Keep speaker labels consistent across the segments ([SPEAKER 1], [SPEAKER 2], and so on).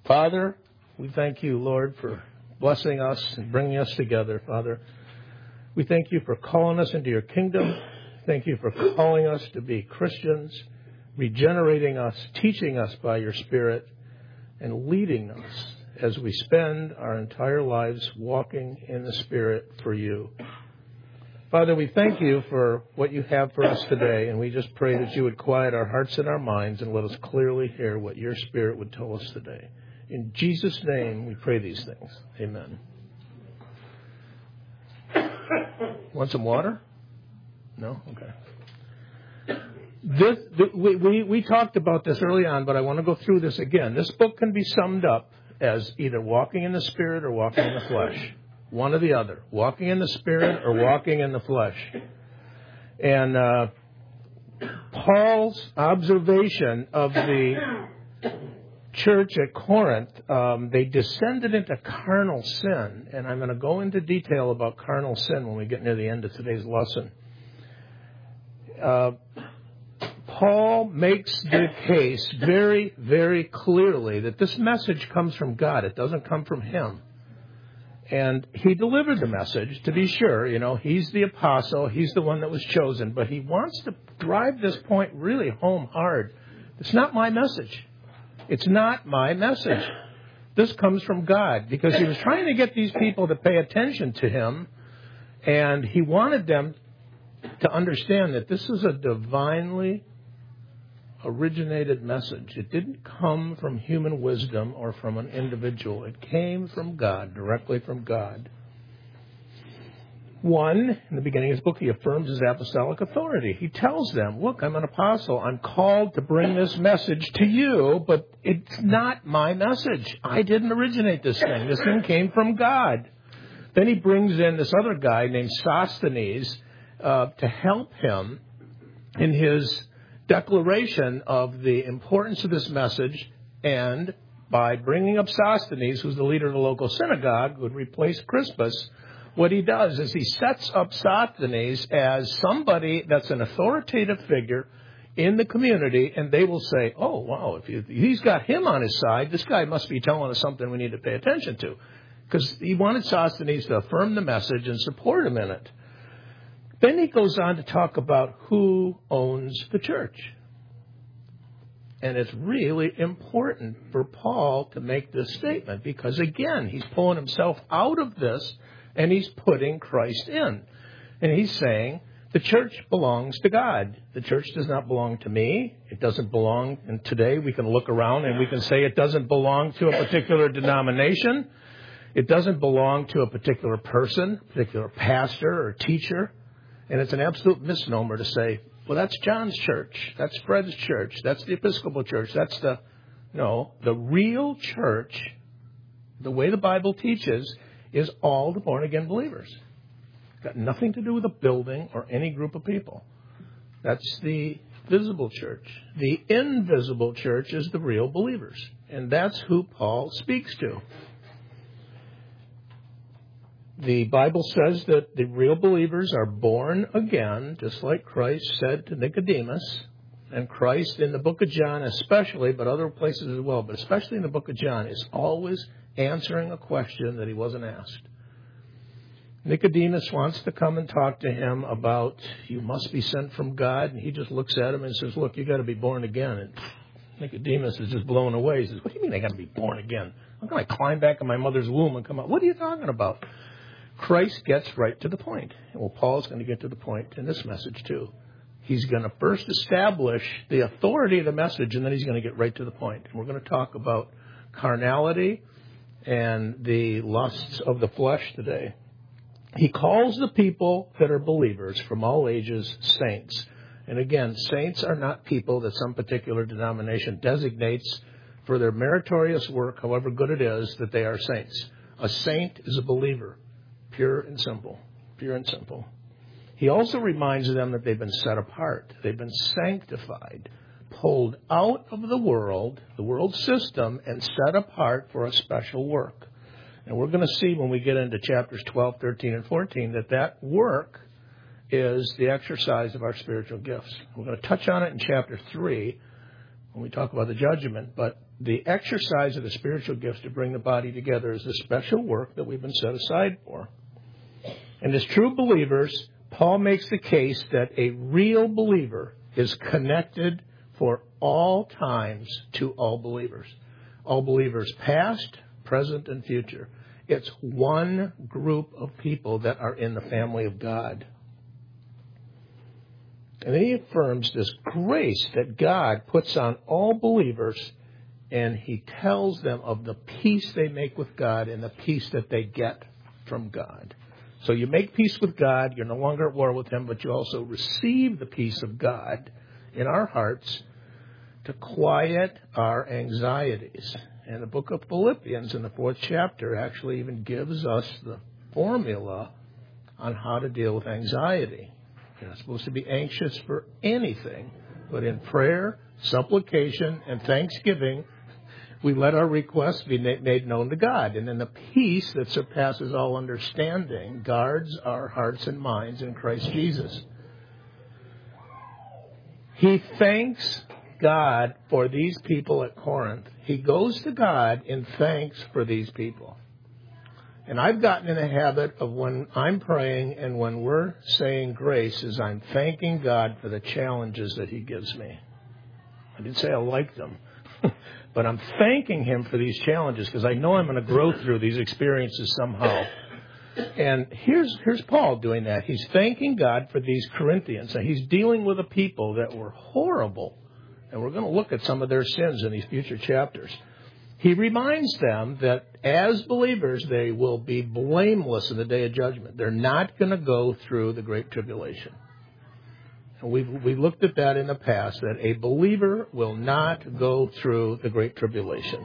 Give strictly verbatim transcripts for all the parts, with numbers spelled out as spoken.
[SPEAKER 1] Father, we thank you, Lord, for blessing us and bringing us together, Father. We thank you for calling us into your kingdom. Thank you for calling us to be Christians, regenerating us, teaching us by your Spirit, and leading us as we spend our entire lives walking in the Spirit for you. Father, we thank you for what you have for us today, and we just pray that you would quiet our hearts and our minds and let us clearly hear what your Spirit would tell us today. In Jesus' name, we pray these things. Amen. Want some water? No? Okay. This, th- we, we, we talked about this early on, but I want to go through this again. This book can be summed up as either walking in the Spirit or walking in the flesh. One or the other. Walking in the Spirit or walking in the flesh. And uh, Paul's observation of the church at Corinth, um, they descended into carnal sin. And I'm going to go into detail about carnal sin when we get near the end of today's lesson. Uh, Paul makes the case very, very clearly that this message comes from God. It doesn't come from him. And he delivered the message, to be sure. You know, he's the apostle. He's the one that was chosen. But he wants to drive this point really home hard. It's not my message. It's not my message. This comes from God, because he was trying to get these people to pay attention to him, and he wanted them to understand that this is a divinely originated message. It didn't come from human wisdom or from an individual. It came from God, directly from God. One, in the beginning of his book, he affirms his apostolic authority. He tells them, look, I'm an apostle. I'm called to bring this message to you, but it's not my message. I didn't originate this thing. This thing came from God. Then he brings in this other guy named Sosthenes uh, to help him in his declaration of the importance of this message, and by bringing up Sosthenes, who's the leader of the local synagogue, who would replace Crispus, what he does is he sets up Sosthenes as somebody that's an authoritative figure in the community, and they will say, oh, wow, if, you, if he's got him on his side, this guy must be telling us something we need to pay attention to. Because he wanted Sosthenes to affirm the message and support him in it. Then he goes on to talk about who owns the church. And it's really important for Paul to make this statement, because, again, he's pulling himself out of this and he's putting Christ in. And he's saying the church belongs to God. The church does not belong to me. It doesn't belong. And today we can look around and we can say it doesn't belong to a particular denomination. It doesn't belong to a particular person, particular pastor or teacher. And it's an absolute misnomer to say, well, that's John's church. That's Fred's church. That's the Episcopal church. That's the... No, the real church, the way the Bible teaches, is all the born-again believers. It's got nothing to do with a building or any group of people. That's the visible church. The invisible church is the real believers. And that's who Paul speaks to. The Bible says that the real believers are born again, just like Christ said to Nicodemus. And Christ, in the book of John especially, but other places as well, but especially in the book of John, is always answering a question that he wasn't asked. Nicodemus wants to come and talk to him about, you must be sent from God. And he just looks at him and says, look, you got to be born again. And Nicodemus is just blown away. He says, what do you mean I got to be born again? How can I climb back in my mother's womb and come out? What are you talking about? Christ gets right to the point. Well, Paul's going to get to the point in this message too. He's going to first establish the authority of the message, and then he's going to get right to the point. And we're going to talk about carnality and the lusts of the flesh today. He calls the people that are believers from all ages saints. And again, saints are not people that some particular denomination designates for their meritorious work, however good it is, that they are saints. A saint is a believer. Pure and simple. Pure and simple. He also reminds them that they've been set apart. They've been sanctified, pulled out of the world, the world system, and set apart for a special work. And we're going to see when we get into chapters twelve, thirteen, and fourteen that that work is the exercise of our spiritual gifts. We're going to touch on it in chapter three when we talk about the judgment. But the exercise of the spiritual gifts to bring the body together is the special work that we've been set aside for. And as true believers, Paul makes the case that a real believer is connected for all times to all believers. All believers past, present, and future. It's one group of people that are in the family of God. And then he affirms this grace that God puts on all believers, and he tells them of the peace they make with God and the peace that they get from God. So you make peace with God, you're no longer at war with him, but you also receive the peace of God in our hearts to quiet our anxieties. And the book of Philippians in the fourth chapter actually even gives us the formula on how to deal with anxiety. You're not supposed to be anxious for anything, but in prayer, supplication, and thanksgiving, we let our requests be made known to God. And then the peace that surpasses all understanding guards our hearts and minds in Christ Jesus. He thanks God for these people at Corinth. He goes to God in thanks for these people. And I've gotten in the habit of when I'm praying and when we're saying grace is I'm thanking God for the challenges that he gives me. I didn't say I like them, but I'm thanking him for these challenges because I know I'm going to grow through these experiences somehow. And here's here's Paul doing that. He's thanking God for these Corinthians. And he's dealing with a people that were horrible. And we're going to look at some of their sins in these future chapters. He reminds them that as believers, they will be blameless in the day of judgment. They're not going to go through the Great Tribulation. And we've, we looked at that in the past, that a believer will not go through the Great Tribulation.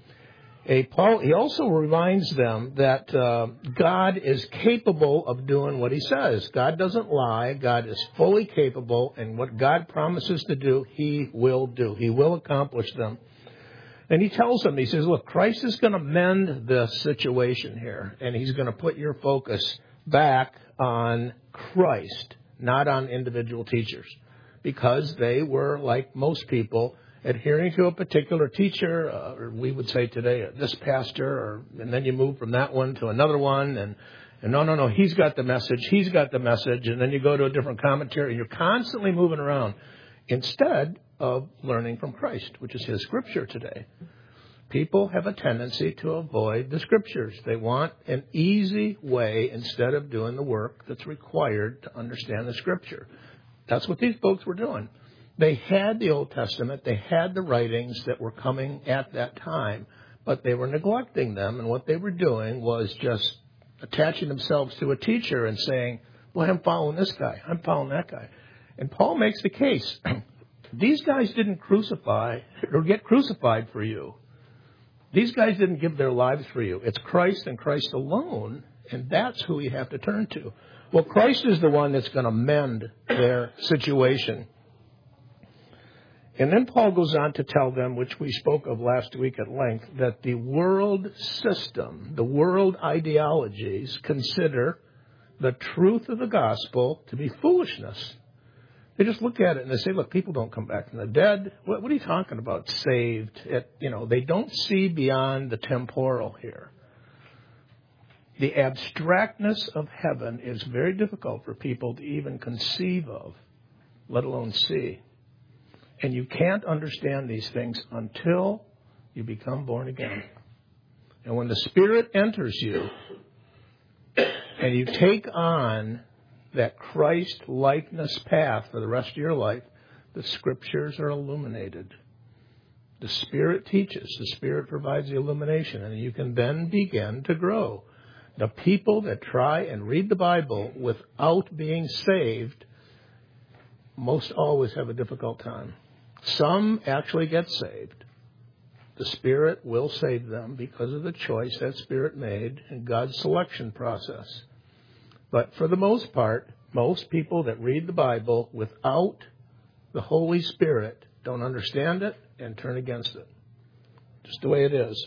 [SPEAKER 1] A Paul, he also reminds them that uh, God is capable of doing what he says. God doesn't lie. God is fully capable, and what God promises to do, he will do. He will accomplish them. And he tells them, he says, look, Christ is going to mend this situation here, and he's going to put your focus back on Christ, not on individual teachers, because they were, like most people, adhering to a particular teacher, uh, or we would say today, uh, this pastor, or, and then you move from that one to another one, and, and no, no, no, he's got the message, he's got the message, and then you go to a different commentary, and you're constantly moving around, instead of learning from Christ, which is his scripture today. People have a tendency to avoid the scriptures. They want an easy way instead of doing the work that's required to understand the scripture. That's what these folks were doing. They had the Old Testament. They had the writings that were coming at that time, but they were neglecting them. And what they were doing was just attaching themselves to a teacher and saying, well, I'm following this guy. I'm following that guy. And Paul makes the case. These guys didn't crucify or get crucified for you. These guys didn't give their lives for you. It's Christ and Christ alone, and that's who you have to turn to. Well, Christ is the one that's going to mend their situation. And then Paul goes on to tell them, which we spoke of last week at length, that the world system, the world ideologies consider the truth of the gospel to be foolishness. They just look at it and they say, look, people don't come back from the dead. What, what are you talking about, saved? It, you know, they don't see beyond the temporal here. The abstractness of heaven is very difficult for people to even conceive of, let alone see. And you can't understand these things until you become born again. And when the Spirit enters you and you take on that Christ-likeness path for the rest of your life, the Scriptures are illuminated. The Spirit teaches. The Spirit provides the illumination. And you can then begin to grow. The people that try and read the Bible without being saved most always have a difficult time. Some actually get saved. The Spirit will save them because of the choice that Spirit made in God's selection process. But for the most part, most people that read the Bible without the Holy Spirit don't understand it and turn against it. Just the way it is.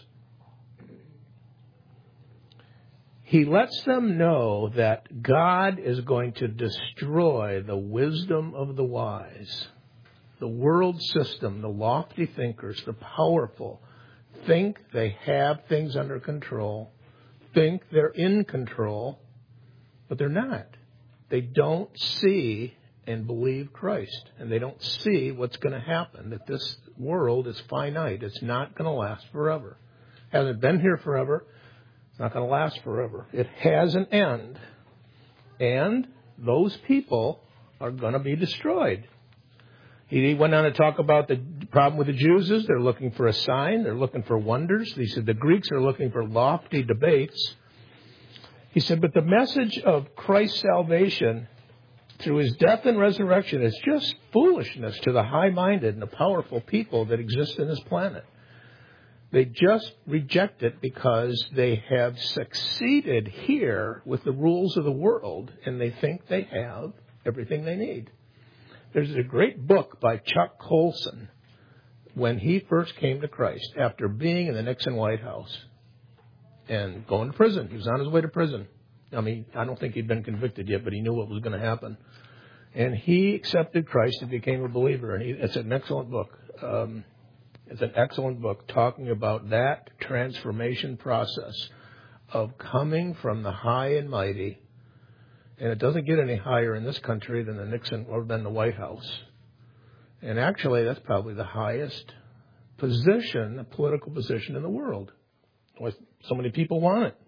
[SPEAKER 1] He lets them know that God is going to destroy the wisdom of the wise. The world system, the lofty thinkers, the powerful, think they have things under control, think they're in control, but they're not. They don't see and believe Christ, and they don't see what's going to happen, that this world is finite. It's not going to last forever. Hasn't been here forever. It's not going to last forever. It has an end, and those people are going to be destroyed. He went on to talk about the problem with the Jews is they're looking for a sign. They're looking for wonders. He said the Greeks are looking for lofty debates. He said, but the message of Christ's salvation through his death and resurrection is just foolishness to the high-minded and the powerful people that exist in this planet. They just reject it because they have succeeded here with the rules of the world, and they think they have everything they need. There's a great book by Chuck Colson when he first came to Christ after being in the Nixon White House and going to prison. He was on his way to prison. I mean, I don't think he'd been convicted yet, but he knew what was going to happen. And he accepted Christ and became a believer. And he, it's an excellent book. Um, it's an excellent book talking about that transformation process of coming from the high and mighty. And it doesn't get any higher in this country than the Nixon or than the White House. And actually, that's probably the highest position, a political position in the world. So many people want it.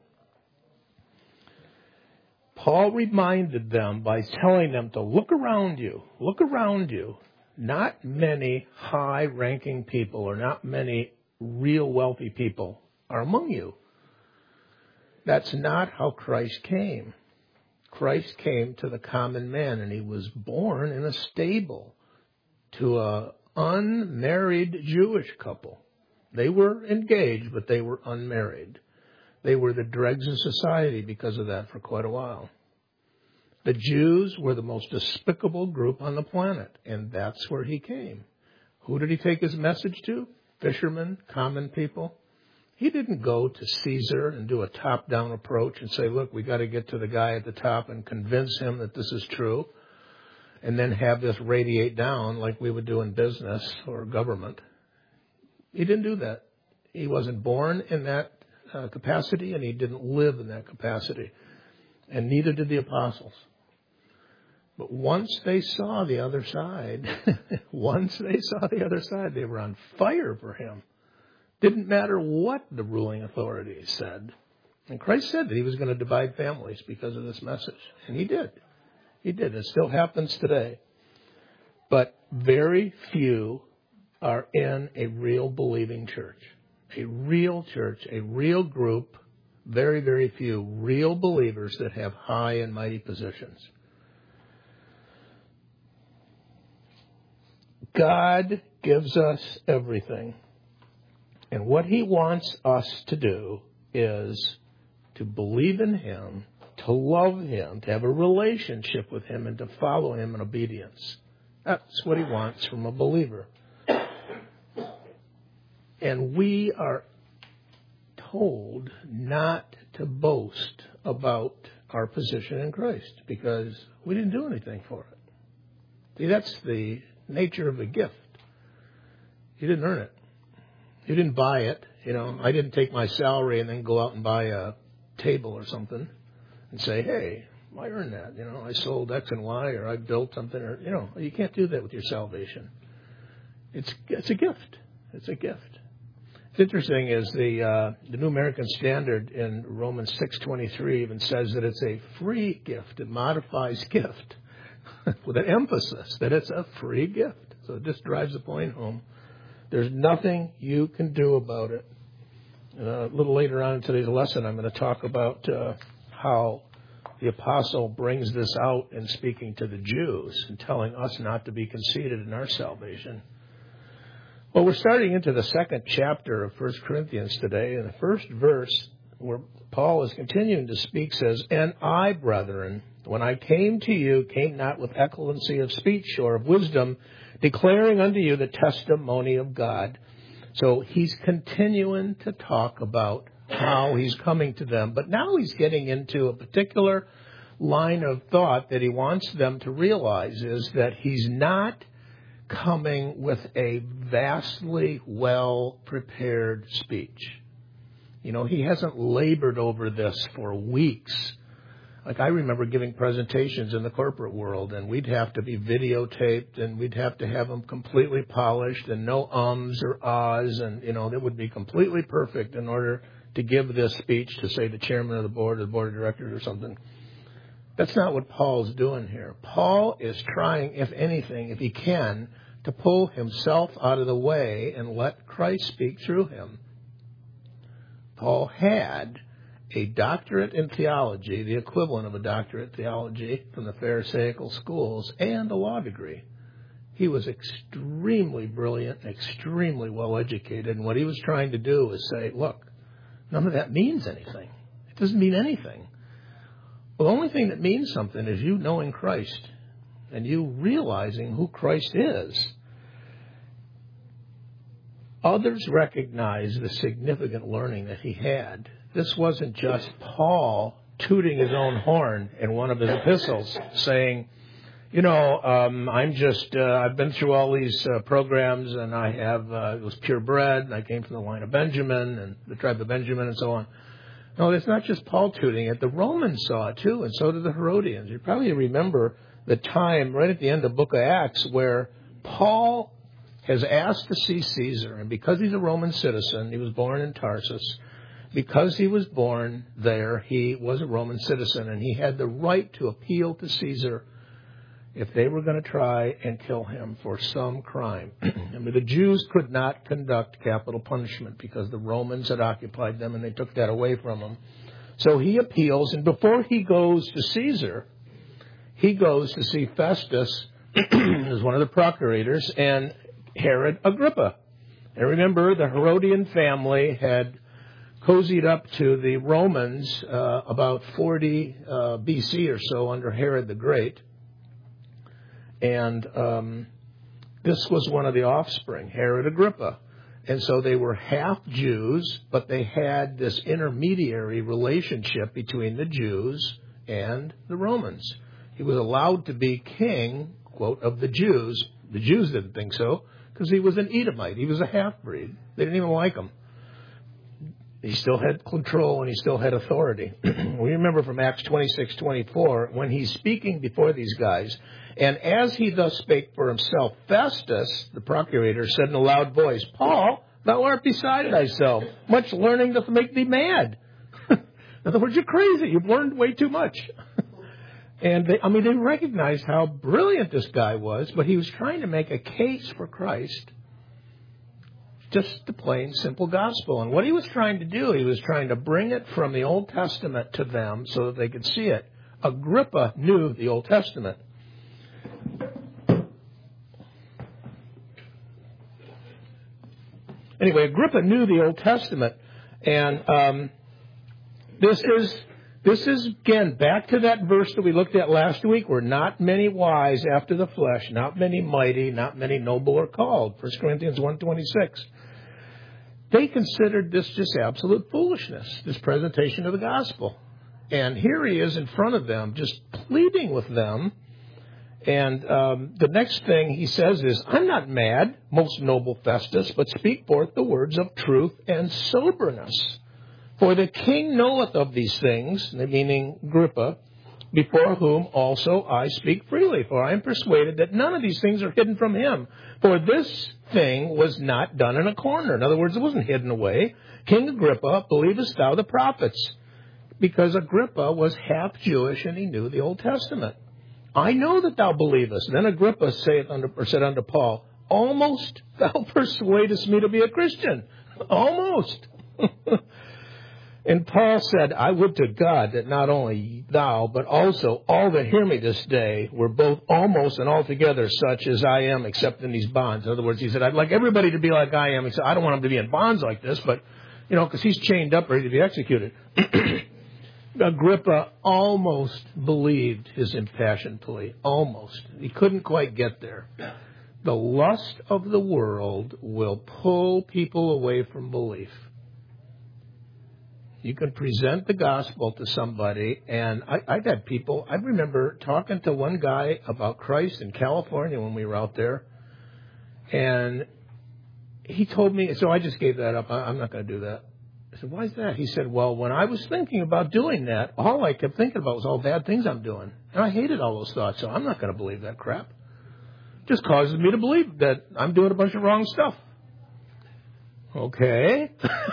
[SPEAKER 1] Paul reminded them by telling them to look around you, look around you. Not many high-ranking people or not many real wealthy people are among you. That's not how Christ came. Christ came to the common man, and he was born in a stable to an unmarried Jewish couple. They were engaged, but they were unmarried. They were the dregs of society because of that for quite a while. The Jews were the most despicable group on the planet, and that's where he came. Who did he take his message to? Fishermen, common people. He didn't go to Caesar and do a top-down approach and say, look, we got to get to the guy at the top and convince him that this is true, and then have this radiate down like we would do in business or government. He didn't do that. He wasn't born in that uh, capacity, and he didn't live in that capacity. And neither did the apostles. But once they saw the other side, once they saw the other side, they were on fire for him. Didn't matter what the ruling authorities said. And Christ said that he was going to divide families because of this message. And he did. He did. It still happens today. But very few are in a real believing church. A real church, a real group, very, very few real believers that have high and mighty positions. God gives us everything. And what he wants us to do is to believe in him, to love him, to have a relationship with him, and to follow him in obedience. That's what he wants from a believer. And we are told not to boast about our position in Christ because we didn't do anything for it. See, that's the nature of a gift. You didn't earn it. You didn't buy it. You know, I didn't take my salary and then go out and buy a table or something and say, hey, I earned that. You know, I sold X and Y, or I built something, or, you know, you can't do that with your salvation. It's it's a gift. It's a gift. What's interesting is the uh, the New American Standard in Romans six twenty-three even says that it's a free gift. It modifies gift with an emphasis that it's a free gift. So it just drives the point home. There's nothing you can do about it. Uh, a little later on in today's lesson, I'm going to talk about uh, how the apostle brings this out in speaking to the Jews and telling us not to be conceited in our salvation. Well, we're starting into the second chapter of First Corinthians today, and the first verse where Paul is continuing to speak says, and I, brethren, when I came to you, came not with excellency of speech or of wisdom, declaring unto you the testimony of God. So he's continuing to talk about how he's coming to them. But now he's getting into a particular line of thought that he wants them to realize is that he's not coming with a vastly well-prepared speech. You know, he hasn't labored over this for weeks. Like, I remember giving presentations in the corporate world, and we'd have to be videotaped, and we'd have to have them completely polished, and no ums or ahs, and, you know, that would be completely perfect in order to give this speech to, say, the chairman of the board or the board of directors or something. That's not what Paul's doing here. Paul is trying, if anything, if he can, to pull himself out of the way and let Christ speak through him. Paul had a doctorate in theology, the equivalent of a doctorate in theology from the Pharisaical schools, and a law degree. He was extremely brilliant, extremely well educated, and what he was trying to do was say, look, none of that means anything. It doesn't mean anything. Well, the only thing that means something is you knowing Christ and you realizing who Christ is. Others recognized the significant learning that he had. This wasn't just Paul tooting his own horn in one of his epistles, saying, you know, um, I'm just, uh, I've been through all these uh, programs, and I have, uh, it was purebred, and I came from the line of Benjamin, and the tribe of Benjamin, and so on. No, it's not just Paul tooting it. The Romans saw it, too, and so did the Herodians. You probably remember the time right at the end of the book of Acts where Paul has asked to see Caesar, and because he's a Roman citizen, he was born in Tarsus. Because he was born there, he was a Roman citizen, and he had the right to appeal to Caesar if they were going to try and kill him for some crime. I mean, the Jews could not conduct capital punishment because the Romans had occupied them, and they took that away from them. So he appeals, and before he goes to Caesar, he goes to see Festus, as one of the procurators, and Herod Agrippa. And remember, the Herodian family had cozied up to the Romans uh, about forty uh, B C or so under Herod the Great. And um, this was one of the offspring, Herod Agrippa. And so they were half Jews, but they had this intermediary relationship between the Jews and the Romans. He was allowed to be king, quote, of the Jews. The Jews didn't think so because he was an Edomite. He was a half-breed. They didn't even like him. He still had control and he still had authority. We remember from Acts twenty-six twenty-four, when he's speaking before these guys, and as he thus spake for himself, Festus, the procurator, said in a loud voice, Paul, thou art beside thyself. Much learning doth make thee mad. In other words, you're crazy. You've learned way too much. And they, I mean, they recognized how brilliant this guy was, but he was trying to make a case for Christ. Just the plain, simple gospel. And what he was trying to do, he was trying to bring it from the Old Testament to them so that they could see it. Agrippa knew the Old Testament. Anyway, Agrippa knew the Old Testament. And um, this is, this is, again, back to that verse that we looked at last week, where not many wise after the flesh, not many mighty, not many noble are called. First Corinthians one twenty-six. They considered this just absolute foolishness, this presentation of the gospel. And here he is in front of them, just pleading with them. And um, the next thing he says is, I'm not mad, most noble Festus, but speak forth the words of truth and soberness. For the king knoweth of these things, meaning Agrippa, before whom also I speak freely. For I am persuaded that none of these things are hidden from him. For this thing was not done in a corner. In other words, it wasn't hidden away. King Agrippa, believest thou the prophets? Because Agrippa was half Jewish and he knew the Old Testament. I know that thou believest. Then Agrippa saith unto, or said unto Paul, almost thou persuadest me to be a Christian. Almost. And Paul said, I would to God that not only thou, but also all that hear me this day were both almost and altogether such as I am, except in these bonds. In other words, he said, I'd like everybody to be like I am. He said, I don't want him to be in bonds like this, but, you know, because he's chained up, ready to be executed. Agrippa almost believed his impassioned plea. Almost. He couldn't quite get there. The lust of the world will pull people away from belief. You can present the gospel to somebody, and I, I've had people, I remember talking to one guy about Christ in California when we were out there, And he told me, so I just gave that up. I, I'm not going to do that. I said, why is that? He said, well, when I was thinking about doing that, all I kept thinking about was all bad things I'm doing. And I hated all those thoughts, so I'm not going to believe that crap. It just causes me to believe that I'm doing a bunch of wrong stuff. Okay.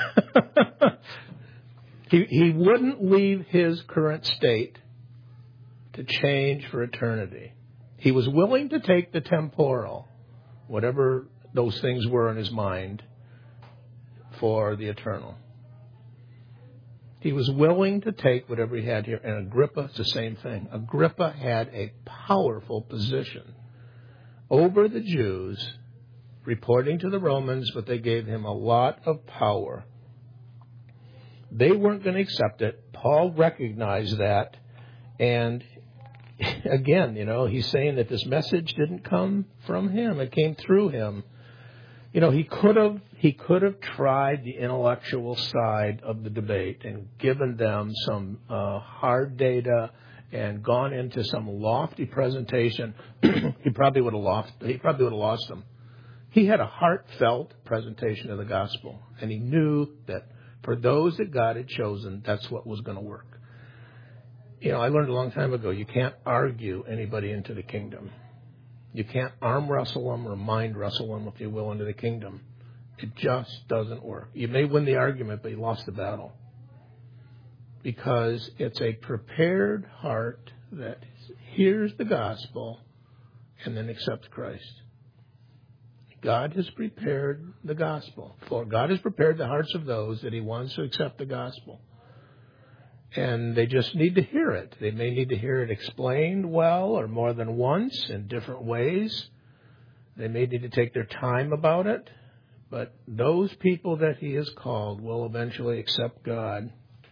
[SPEAKER 1] he, he wouldn't leave his current state to change for eternity. He was willing to take the temporal, whatever those things were in his mind, for the eternal. He was willing to take whatever he had here. And Agrippa, it's the same thing. Agrippa had a powerful position over the Jews, reporting to the Romans, but they gave him a lot of power. They weren't going to accept it. Paul recognized that. And again, you know, he's saying that this message didn't come from him. It came through him. You know, he could have he could have tried the intellectual side of the debate and given them some uh, hard data and gone into some lofty presentation. he probably would have lost. He probably would have lost them. He had a heartfelt presentation of the gospel, and he knew that for those that God had chosen, that's what was going to work. You know, I learned a long time ago, you can't argue anybody into the kingdom. You can't arm wrestle them or mind wrestle them, if you will, into the kingdom. It just doesn't work. You may win the argument, but you lost the battle. Because it's a prepared heart that hears the gospel and then accepts Christ. God has prepared the gospel. For God has prepared the hearts of those that he wants to accept the gospel. And they just need to hear it. They may need to hear it explained well or more than once in different ways. They may need to take their time about it. But those people that he has called will eventually accept God.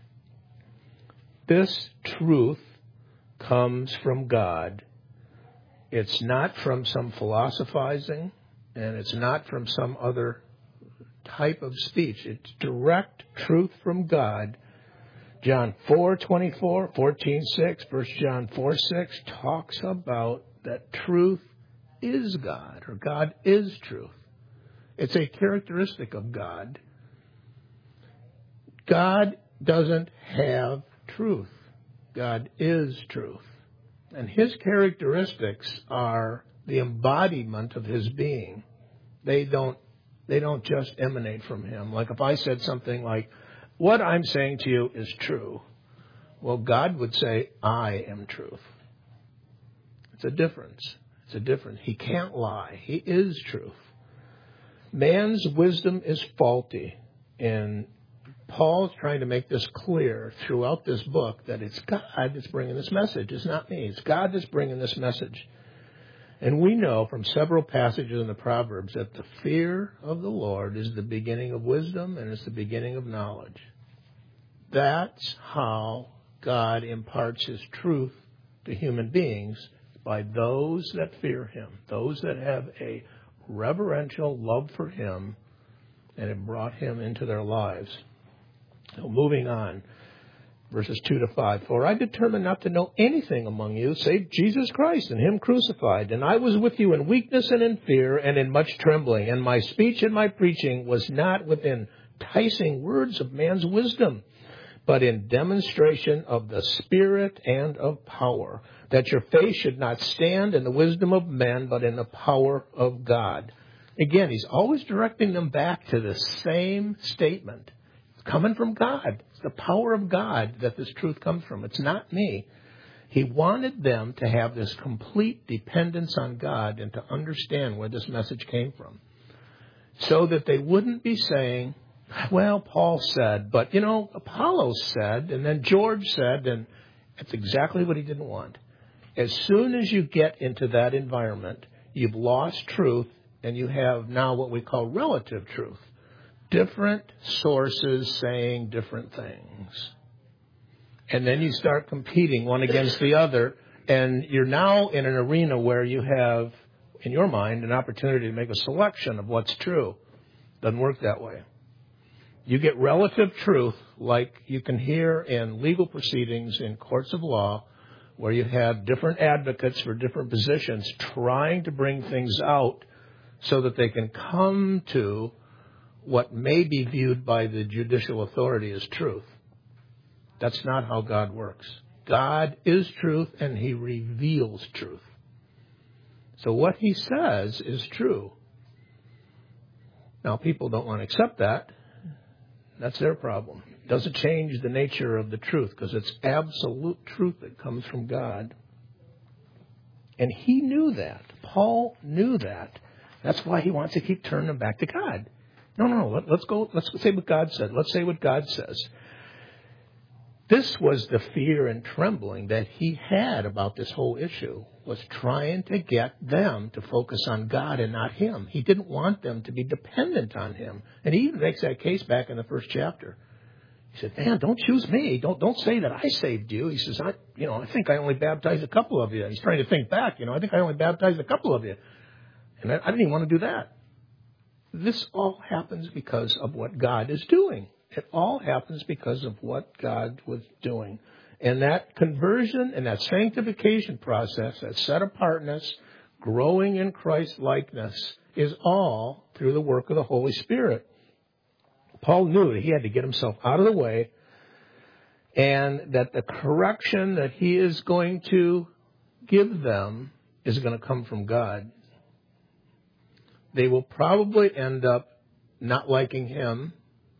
[SPEAKER 1] This truth comes from God. It's not from some philosophizing, and it's not from some other type of speech. It's direct truth from God. John four twenty-four, fourteen six, First John four six talks about that truth is God, or God is truth. It's a characteristic of God. God doesn't have truth. God is truth. And his characteristics are the embodiment of his being. They don't, they don't just emanate from him. Like if I said something like, what I'm saying to you is true. Well, God would say, I am truth. It's a difference. It's a difference. He can't lie. He is truth. Man's wisdom is faulty. And Paul's trying to make this clear throughout this book that it's God that's bringing this message. It's not me. It's God that's bringing this message. And we know from several passages in the Proverbs that the fear of the Lord is the beginning of wisdom and it's the beginning of knowledge. That's how God imparts his truth to human beings, by those that fear him, those that have a reverential love for him and have brought him into their lives. So moving on, verses two to five. For I determined not to know anything among you save Jesus Christ and him crucified. And I was with you in weakness and in fear and in much trembling. And my speech and my preaching was not with enticing words of man's wisdom, but in demonstration of the Spirit and of power, that your faith should not stand in the wisdom of men, but in the power of God. Again, he's always directing them back to the same statement. It's coming from God. It's the power of God that this truth comes from. It's not me. He wanted them to have this complete dependence on God and to understand where this message came from, so that they wouldn't be saying, well, Paul said, but, you know, Apollos said, and then George said, and that's exactly what he didn't want. As soon as you get into that environment, you've lost truth, and you have now what we call relative truth. Different sources saying different things. And then you start competing one against the other, and you're now in an arena where you have, in your mind, an opportunity to make a selection of what's true. Doesn't work that way. You get relative truth like you can hear in legal proceedings in courts of law, where you have different advocates for different positions trying to bring things out so that they can come to what may be viewed by the judicial authority as truth. That's not how God works. God is truth, and he reveals truth. So what he says is true. Now, people don't want to accept that. That's their problem. It doesn't change the nature of the truth, because it's absolute truth that comes from God. And he knew that. Paul knew that. That's why he wants to keep turning them back to God. No, no, no. Let, let's go. Let's say what God said. Let's say what God says. This was the fear and trembling that he had about this whole issue, was trying to get them to focus on God and not him. He didn't want them to be dependent on him. And he even makes that case back in the first chapter. He said, man, don't choose me. Don't don't say that I saved you. He says, I, you know, I think I only baptized a couple of you. He's trying to think back. You know, I think I only baptized a couple of you. And I, I didn't even want to do that. This all happens because of what God is doing. It all happens because of what God was doing. And that conversion and that sanctification process, that set-apartness, growing in Christ-likeness, is all through the work of the Holy Spirit. Paul knew that he had to get himself out of the way, and that the correction that he is going to give them is going to come from God. They will probably end up not liking him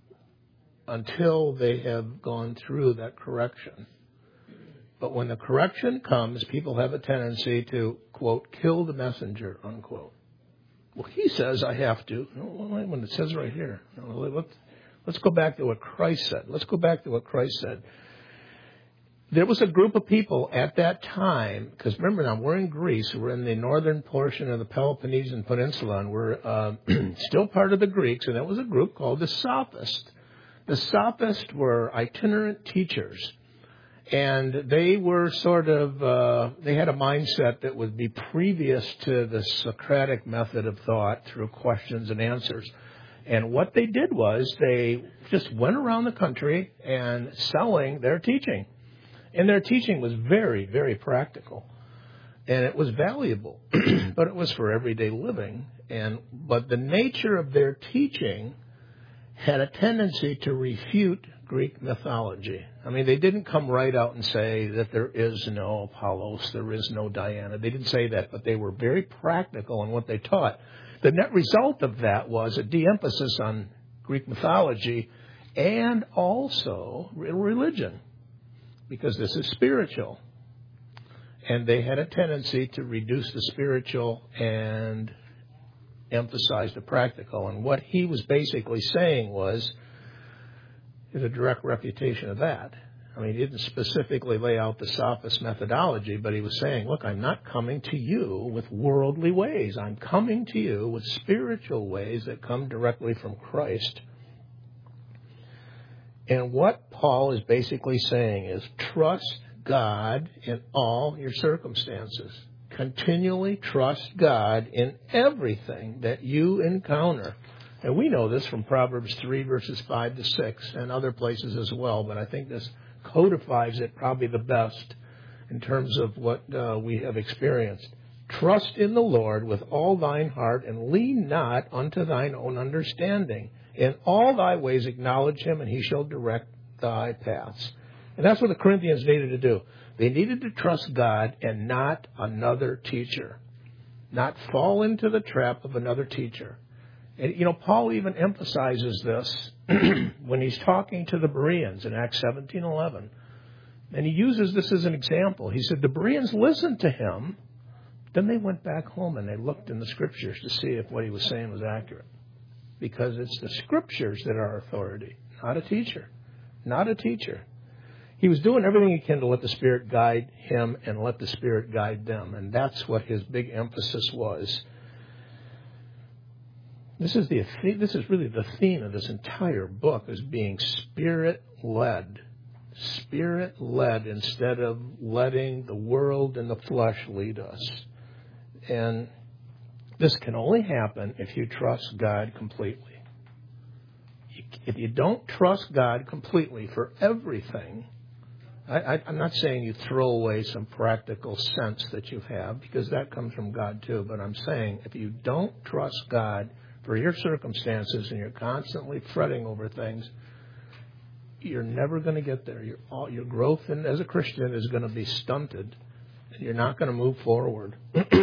[SPEAKER 1] until they have gone through that correction. But when the correction comes, people have a tendency to, quote, kill the messenger, unquote. Well, he says I have to. No, when it says right here. No, let's, let's go back to what Christ said. Let's go back to what Christ said. There was a group of people at that time, because remember now, we're in Greece. We're in the northern portion of the Peloponnesian Peninsula, and we're uh, still part of the Greeks, and there was a group called the Sophists. The Sophists were itinerant teachers, and they were sort of, uh, they had a mindset that would be previous to the Socratic method of thought through questions and answers. And what they did was they just went around the country and selling their teaching. And their teaching was very, very practical. And it was valuable, but it was for everyday living. And but the nature of their teaching had a tendency to refute Greek mythology. I mean, they didn't come right out and say that there is no Apollos, there is no Diana. They didn't say that, but they were very practical in what they taught. The net result of that was a de-emphasis on Greek mythology and also religion, because this is spiritual. And they had a tendency to reduce the spiritual and emphasize the practical. And what he was basically saying was, is a direct refutation of that. I mean, he didn't specifically lay out the sophist methodology, but he was saying, look, I'm not coming to you with worldly ways. I'm coming to you with spiritual ways that come directly from Christ. And what Paul is basically saying is, trust God in all your circumstances. Continually trust God in everything that you encounter. And we know this from Proverbs three, verses five to six, and other places as well, but I think this codifies it probably the best in terms of what uh, we have experienced. Trust in the Lord with all thine heart, and lean not unto thine own understanding. In all thy ways acknowledge him, and he shall direct thy paths. And that's what the Corinthians needed to do. They needed to trust God and not another teacher. Not fall into the trap of another teacher. And, you know, Paul even emphasizes this when he's talking to the Bereans in Acts seventeen eleven. And he uses this as an example. He said the Bereans listened to him. Then they went back home and they looked in the Scriptures to see if what he was saying was accurate. Because it's the Scriptures that are authority, not a teacher. Not a teacher. He was doing everything he can to let the Spirit guide him and let the Spirit guide them. And that's what his big emphasis was. This is the this is really the theme of this entire book, is being Spirit-led. Spirit-led instead of letting the world and the flesh lead us. And this can only happen if you trust God completely. If you don't trust God completely for everything, I, I, I'm not saying you throw away some practical sense that you have, because that comes from God too. But I'm saying if you don't trust God for your circumstances and you're constantly fretting over things, you're never going to get there. Your, all, your growth in, as a Christian is going to be stunted, and you're not going to move forward.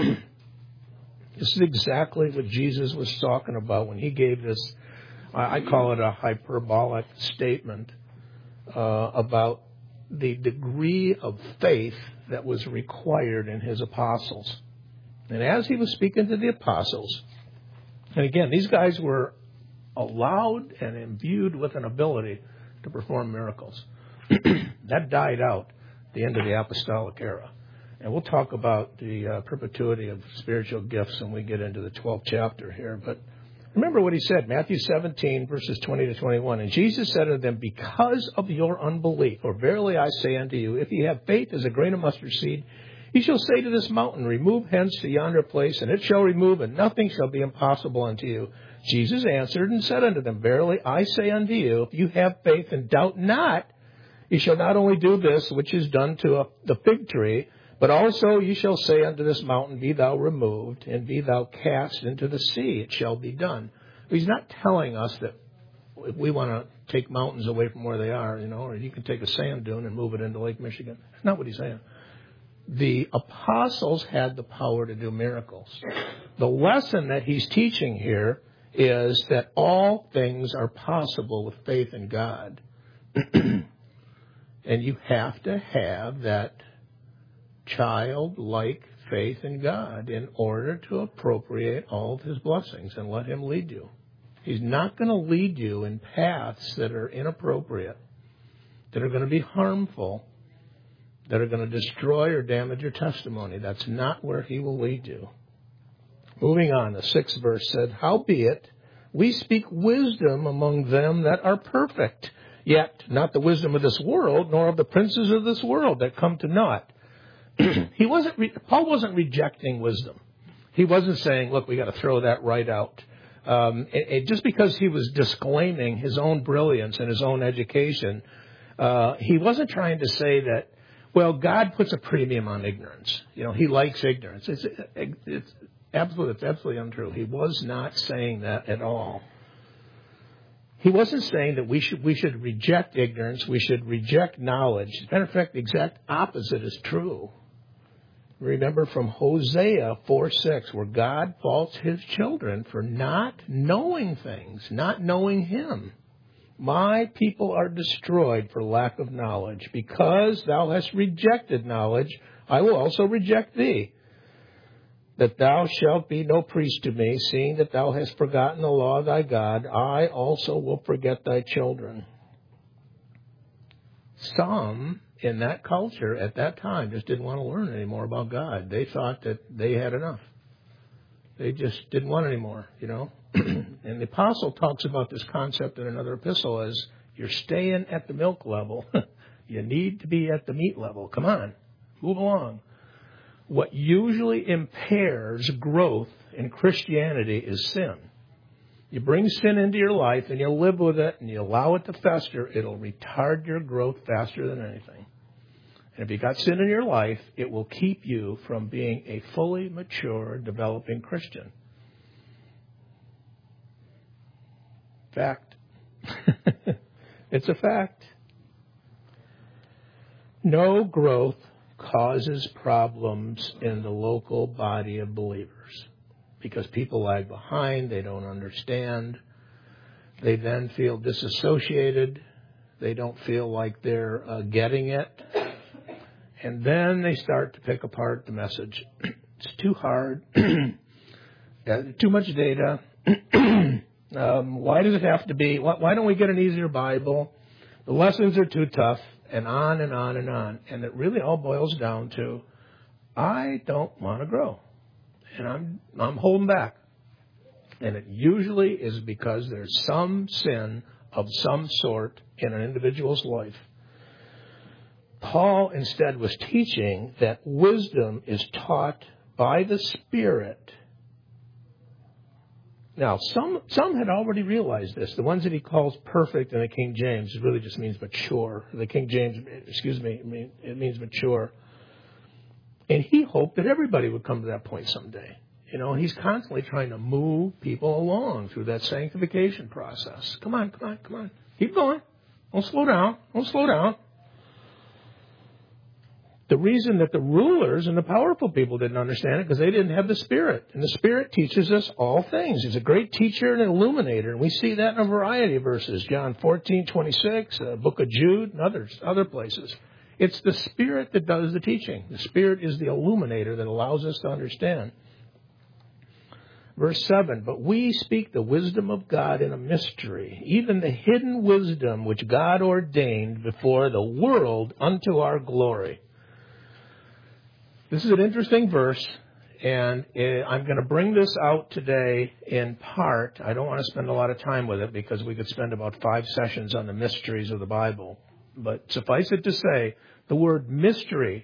[SPEAKER 1] This is exactly what Jesus was talking about when he gave this, I call it a hyperbolic statement uh, about the degree of faith that was required in his apostles. And as he was speaking to the apostles, and again, these guys were allowed and imbued with an ability to perform miracles. That died out at the end of the apostolic era. And we'll talk about the uh, perpetuity of spiritual gifts when we get into the twelfth chapter here. But remember what he said, Matthew seventeen, verses twenty to twenty-one. And Jesus said unto them, because of your unbelief, for verily I say unto you, if ye have faith as a grain of mustard seed, ye shall say to this mountain, remove hence to yonder place, and it shall remove, and nothing shall be impossible unto you. Jesus answered and said unto them, verily I say unto you, if you have faith and doubt not, ye shall not only do this which is done to a, the fig tree, but also ye shall say unto this mountain, be thou removed, and be thou cast into the sea. It shall be done. He's not telling us that if we want to take mountains away from where they are, you know, or you can take a sand dune and move it into Lake Michigan. That's not what he's saying. The apostles had the power to do miracles. The lesson that he's teaching here is that all things are possible with faith in God. And you have to have that childlike faith in God in order to appropriate all of his blessings and let him lead you. He's not going to lead you in paths that are inappropriate, that are going to be harmful, that are going to destroy or damage your testimony. That's not where he will lead you. Moving on, the sixth verse said, howbeit we speak wisdom among them that are perfect, yet not the wisdom of this world, nor of the princes of this world that come to naught. He wasn't. Re- Paul wasn't rejecting wisdom. He wasn't saying, "Look, we got to throw that right out." Um, it, it, just because he was disclaiming his own brilliance and his own education, uh, he wasn't trying to say that. Well, God puts a premium on ignorance. You know, He likes ignorance. It's, it, it's absolutely, it's absolutely untrue. He was not saying that at all. He wasn't saying that we should we should reject ignorance. We should reject knowledge. As a matter of fact, the exact opposite is true. Remember from Hosea four six, where God faults his children for not knowing things, not knowing him. My people are destroyed for lack of knowledge. Because thou hast rejected knowledge, I will also reject thee. That thou shalt be no priest to me, seeing that thou hast forgotten the law of thy God, I also will forget thy children. Some in that culture at that time just didn't want to learn any more about God. They thought that they had enough. They just didn't want any more, you know. And the apostle talks about this concept in another epistle as you're staying at the milk level. You need to be at the meat level. Come on, move along. What usually impairs growth in Christianity is sin. You bring sin into your life and you live with it and you allow it to fester, it'll retard your growth faster than anything. And if you got sin in your life, it will keep you from being a fully mature, developing Christian. Fact. It's a fact. No growth causes problems in the local body of believers because people lag behind, they don't understand, they then feel disassociated, they don't feel like they're uh, getting it, and then they start to pick apart the message. It's too hard, too much data, um, why does it have to be, why, why don't we get an easier Bible, the lessons are too tough, and on and on and on. And it really all boils down to, I don't want to grow. And I'm I'm holding back. And it usually is because there's some sin of some sort in an individual's life. Paul instead was teaching that wisdom is taught by the Spirit. Now, some some had already realized this. The ones that he calls perfect in the King James, it really just means mature. The King James, excuse me, it means mature. And he hoped that everybody would come to that point someday. You know, he's constantly trying to move people along through that sanctification process. Come on, come on, come on. Keep going. Don't slow down. Don't slow down. The reason that the rulers and the powerful people didn't understand it because they didn't have the Spirit. And the Spirit teaches us all things. He's a great teacher and an illuminator. And we see that in a variety of verses. John fourteen twenty-six, uh, Book of Jude, and others, other places. It's the Spirit that does the teaching. The Spirit is the illuminator that allows us to understand. Verse seven, but we speak the wisdom of God in a mystery, even the hidden wisdom which God ordained before the world unto our glory. This is an interesting verse, and I'm going to bring this out today in part. I don't want to spend a lot of time with it because we could spend about five sessions on the mysteries of the Bible. But suffice it to say, the word mystery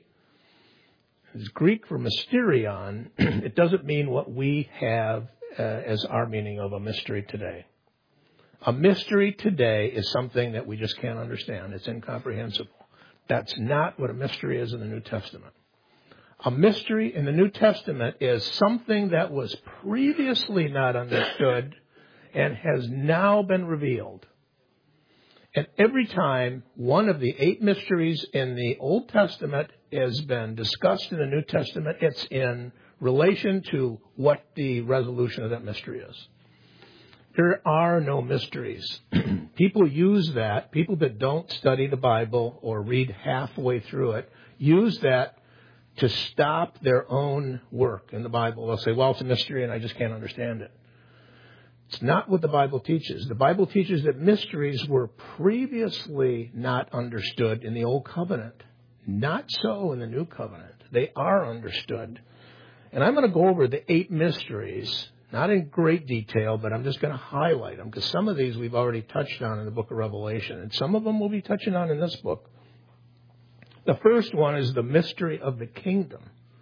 [SPEAKER 1] is Greek for mysterion. It doesn't mean what we have uh, as our meaning of a mystery today. A mystery today is something that we just can't understand. It's incomprehensible. That's not what a mystery is in the New Testament. A mystery in the New Testament is something that was previously not understood and has now been revealed. And every time one of the eight mysteries in the Old Testament has been discussed in the New Testament, it's in relation to what the resolution of that mystery is. There are no mysteries. People use that. People that don't study the Bible or read halfway through it use that to stop their own work in the Bible. They'll say, well, it's a mystery and I just can't understand it. It's not what the Bible teaches. The Bible teaches that mysteries were previously not understood in the Old Covenant. Not so in the New Covenant. They are understood. And I'm going to go over the eight mysteries, not in great detail, but I'm just going to highlight them because some of these we've already touched on in the book of Revelation, and some of them we'll be touching on in this book. The first one is the mystery of the kingdom.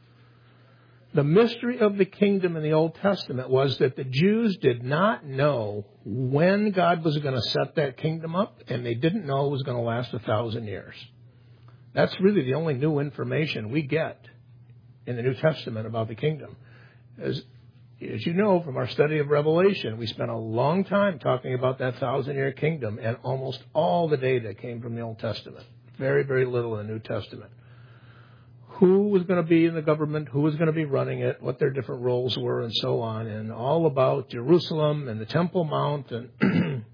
[SPEAKER 1] The mystery of the kingdom in the Old Testament was that the Jews did not know when God was going to set that kingdom up, and they didn't know it was going to last a thousand years. That's really the only new information we get in the New Testament about the kingdom. As, as you know from our study of Revelation, we spent a long time talking about that thousand-year kingdom, and almost all the data came from the Old Testament. Very, very little in the New Testament. Who was going to be in the government, who was going to be running it, what their different roles were, and so on, and all about Jerusalem and the Temple Mount, and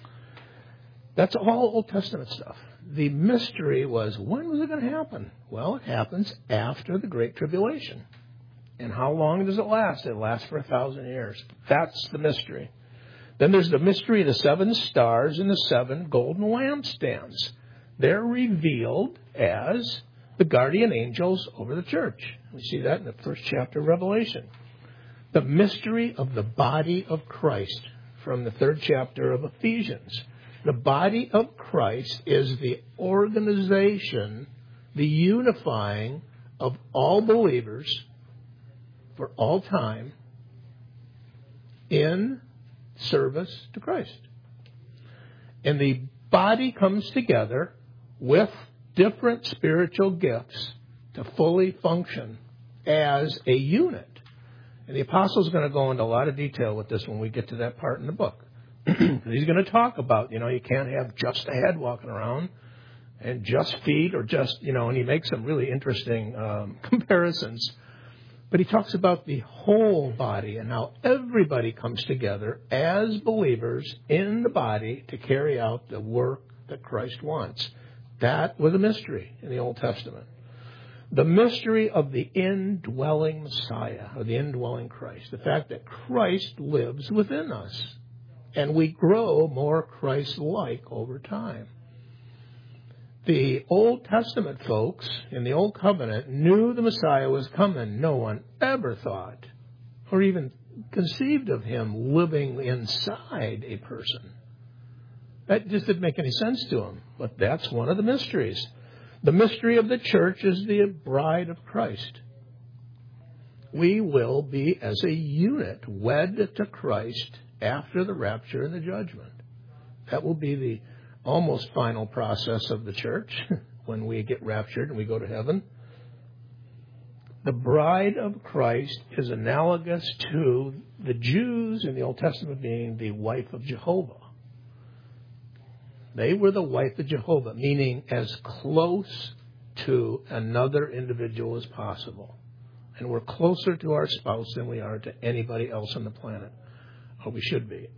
[SPEAKER 1] that's all Old Testament stuff. The mystery was, when was it going to happen? Well, it happens after the Great Tribulation. And how long does it last? It lasts for a thousand years. That's the mystery. Then there's the mystery of the seven stars and the seven golden lampstands. They're revealed as the guardian angels over the church. We see that in the first chapter of Revelation. The mystery of the body of Christ from the third chapter of Ephesians. The body of Christ is the organization, the unifying of all believers for all time in service to Christ. And the body comes together with different spiritual gifts to fully function as a unit. And the apostle's going to go into a lot of detail with this when we get to that part in the book. He's going to talk about, you know, you can't have just a head walking around and just feet or just, you know, and he makes some really interesting um, comparisons. But he talks about the whole body and how everybody comes together as believers in the body to carry out the work that Christ wants. That was a mystery in the Old Testament. The mystery of the indwelling Messiah, or the indwelling Christ. The fact that Christ lives within us. And we grow more Christ-like over time. The Old Testament folks in the Old Covenant knew the Messiah was coming. No one ever thought or even conceived of him living inside a person. That just didn't make any sense to them. But that's one of the mysteries. The mystery of the church is the bride of Christ. We will be, as a unit, wed to Christ after the rapture and the judgment. That will be the almost final process of the church when we get raptured and we go to heaven. The bride of Christ is analogous to the Jews in the Old Testament being the wife of Jehovah. They were the wife of Jehovah, meaning as close to another individual as possible. And we're closer to our spouse than we are to anybody else on the planet. Or we should be.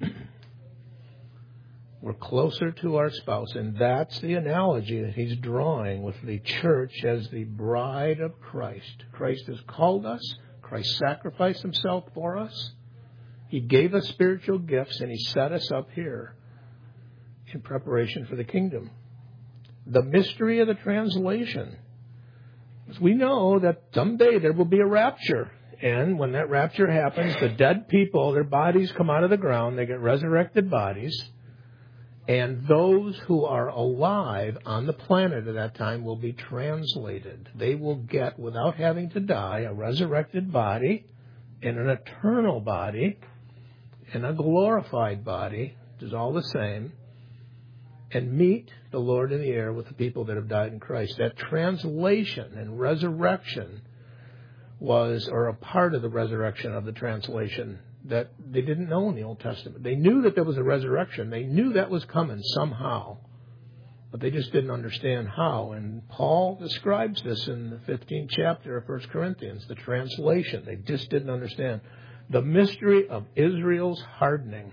[SPEAKER 1] We're closer to our spouse, and that's the analogy that he's drawing with the church as the bride of Christ. Christ has called us. Christ sacrificed himself for us. He gave us spiritual gifts, and he set us up here in preparation for the kingdom. The mystery of the translation. We know that someday there will be a rapture. And when that rapture happens, the dead people, their bodies come out of the ground. They get resurrected bodies. And those who are alive on the planet at that time will be translated. They will get, without having to die, a resurrected body and an eternal body and a glorified body, which is all the same, and meet the Lord in the air with the people that have died in Christ. That translation and resurrection was, or a part of the resurrection of the translation, that they didn't know in the Old Testament. They knew that there was a resurrection. They knew that was coming somehow, but they just didn't understand how. And Paul describes this in the fifteenth chapter of First Corinthians, the translation. They just didn't understand. The mystery of Israel's hardening.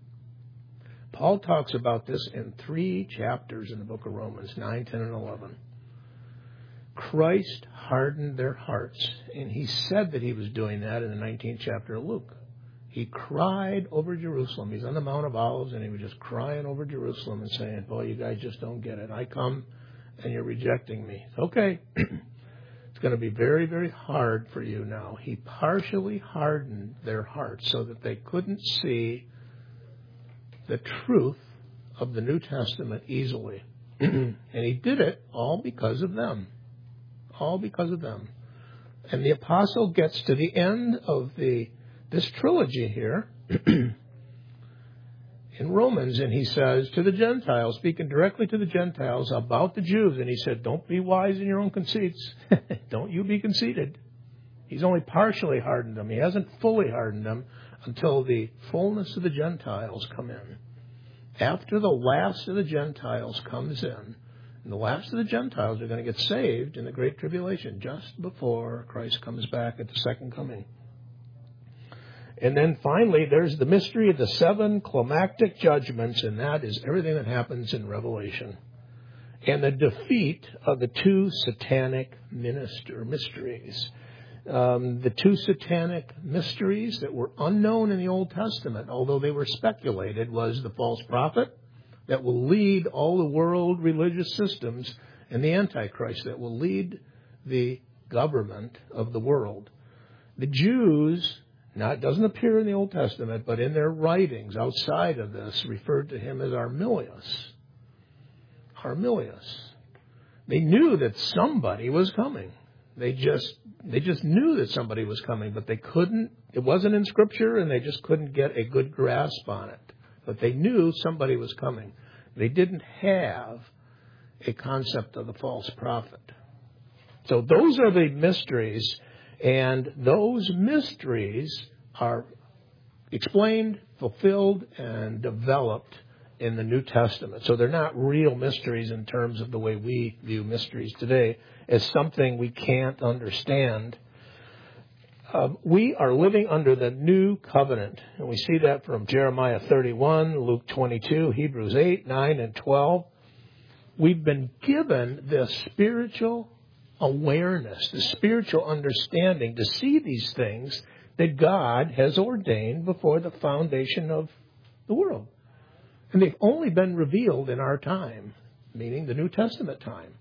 [SPEAKER 1] Paul talks about this in three chapters in the book of Romans, nine, ten, and eleven. Christ hardened their hearts, and he said that he was doing that in the nineteenth chapter of Luke. He cried over Jerusalem. He's on the Mount of Olives, and he was just crying over Jerusalem and saying, boy, you guys just don't get it. I come, and you're rejecting me. Okay. It's going to be very, very hard for you now. He partially hardened their hearts so that they couldn't see the truth of the New Testament easily. And he did it all because of them. All because of them. And the apostle gets to the end of the this trilogy here in Romans, and he says to the Gentiles, speaking directly to the Gentiles about the Jews, and he said, don't be wise in your own conceits. Don't you be conceited. He's only partially hardened them. He hasn't fully hardened them until the fullness of the Gentiles come in. After the last of the Gentiles comes in, and the last of the Gentiles are going to get saved in the Great Tribulation just before Christ comes back at the second coming. And then finally, there's the mystery of the seven climactic judgments, and that is everything that happens in Revelation. And the defeat of the two satanic minister mysteries. Um, the two satanic mysteries that were unknown in the Old Testament, although they were speculated, was the false prophet that will lead all the world religious systems, and the Antichrist that will lead the government of the world. The Jews... Now, it doesn't appear in the Old Testament, but in their writings outside of this, referred to him as Armilius. Armilius. They knew that somebody was coming. They just they just knew that somebody was coming, but they couldn't, it wasn't in Scripture, and they just couldn't get a good grasp on it. But they knew somebody was coming. They didn't have a concept of the false prophet. So those are the mysteries. And those mysteries are explained, fulfilled, and developed in the New Testament. So they're not real mysteries in terms of the way we view mysteries today as something we can't understand. Um, we are living under the new covenant. And we see that from Jeremiah thirty-one, Luke twenty-two, Hebrews eight, nine, and twelve. We've been given this spiritual awareness, the spiritual understanding to see these things that God has ordained before the foundation of the world. And they've only been revealed in our time, meaning the New Testament time.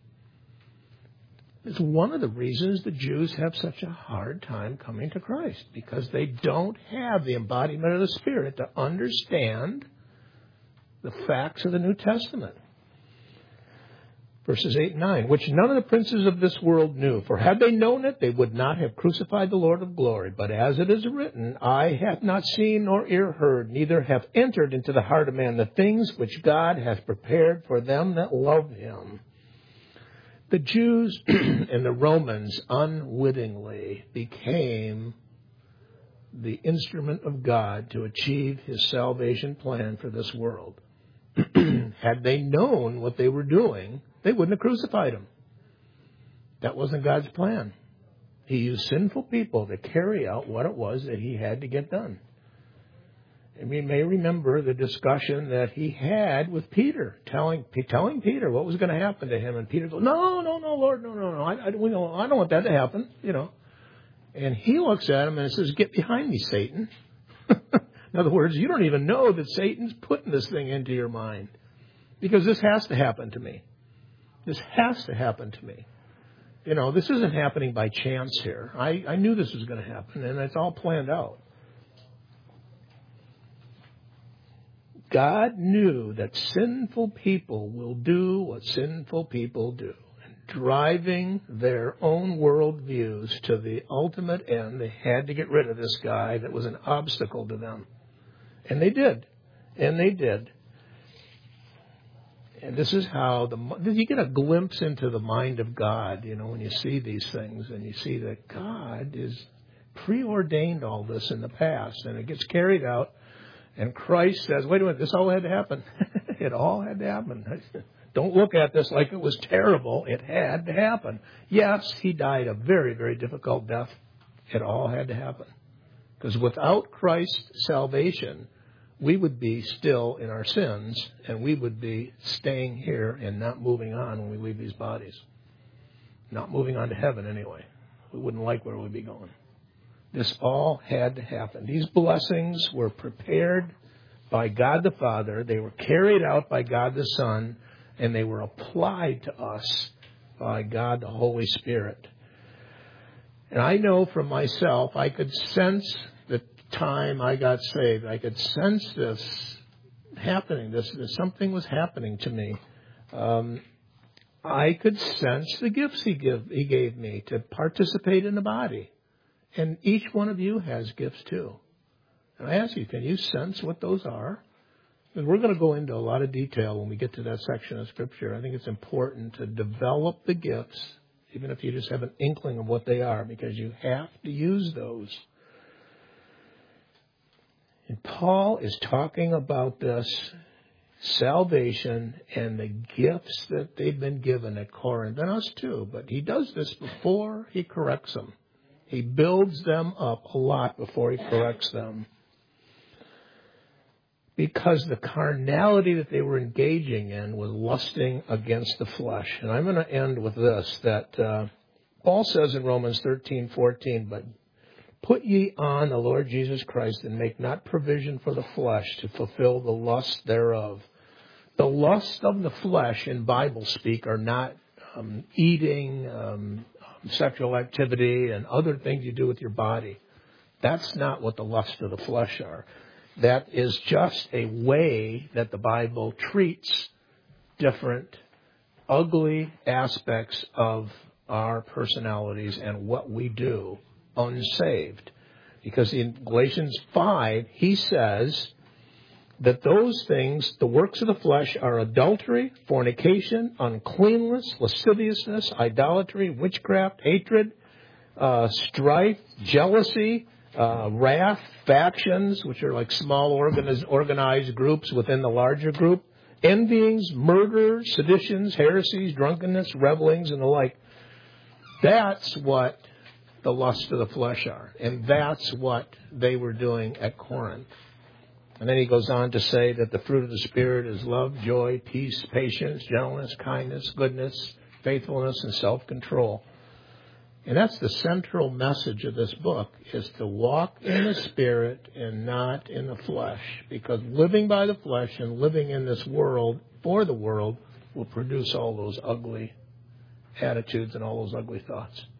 [SPEAKER 1] It's one of the reasons the Jews have such a hard time coming to Christ, because they don't have the embodiment of the Spirit to understand the facts of the New Testament. Verses eight and nine, which none of the princes of this world knew. For had they known it, they would not have crucified the Lord of glory. But as it is written, eye hath not seen nor ear heard, neither have entered into the heart of man the things which God hath prepared for them that love him. The Jews and the Romans unwittingly became the instrument of God to achieve his salvation plan for this world. Had they known what they were doing, they wouldn't have crucified him. That wasn't God's plan. He used sinful people to carry out what it was that he had to get done. And we may remember the discussion that he had with Peter, telling telling Peter what was going to happen to him. And Peter goes, no, no, no, Lord, no, no, no. I, I, we don't, I don't want that to happen, you know. And he looks at him and says, get behind me, Satan. In other words, you don't even know that Satan's putting this thing into your mind. Because this has to happen to me. This has to happen to me. You know, this isn't happening by chance here. I, I knew this was going to happen, and it's all planned out. God knew that sinful people will do what sinful people do. And driving their own worldviews to the ultimate end, they had to get rid of this guy that was an obstacle to them. And they did. And they did. And this is how the you get a glimpse into the mind of God, you know, when you see these things and you see that God is preordained all this in the past, and it gets carried out. And Christ says, wait a minute, this all had to happen. It all had to happen. Don't look at this like it was terrible. It had to happen. Yes, he died a very, very difficult death. It all had to happen. Because without Christ's salvation, we would be still in our sins, and we would be staying here and not moving on when we leave these bodies. Not moving on to heaven anyway. We wouldn't like where we'd be going. This all had to happen. These blessings were prepared by God the Father. They were carried out by God the Son, and they were applied to us by God the Holy Spirit. And I know from myself, I could sense the time I got saved, I could sense this happening. This, this something was happening to me. Um, I could sense the gifts he give, he gave me to participate in the body. And each one of you has gifts too. And I ask you, can you sense what those are? And we're going to go into a lot of detail when we get to that section of Scripture. I think it's important to develop the gifts, even if you just have an inkling of what they are, because you have to use those. And Paul is talking about this salvation and the gifts that they've been given at Corinth, and us too. But he does this before he corrects them. He builds them up a lot before he corrects them. Because the carnality that they were engaging in was lusting against the flesh. And I'm going to end with this, that uh, Paul says in Romans thirteen fourteen, but put ye on the Lord Jesus Christ and make not provision for the flesh to fulfill the lust thereof. The lust of the flesh in Bible speak are not um, eating, um, sexual activity, and other things you do with your body. That's not what the lust of the flesh are. That is just a way that the Bible treats different ugly aspects of our personalities and what we do unsaved. Because in Galatians five, he says that those things, the works of the flesh, are adultery, fornication, uncleanness, lasciviousness, idolatry, witchcraft, hatred, uh, strife, jealousy, uh, wrath, factions, which are like small organized, organized groups within the larger group, envyings, murder, seditions, heresies, drunkenness, revelings, and the like. That's what the lust of the flesh are. And that's what they were doing at Corinth. And then he goes on to say that the fruit of the Spirit is love, joy, peace, patience, gentleness, kindness, goodness, faithfulness, and self-control. And that's the central message of this book, is to walk in the Spirit and not in the flesh. Because living by the flesh and living in this world for the world will produce all those ugly attitudes and all those ugly thoughts.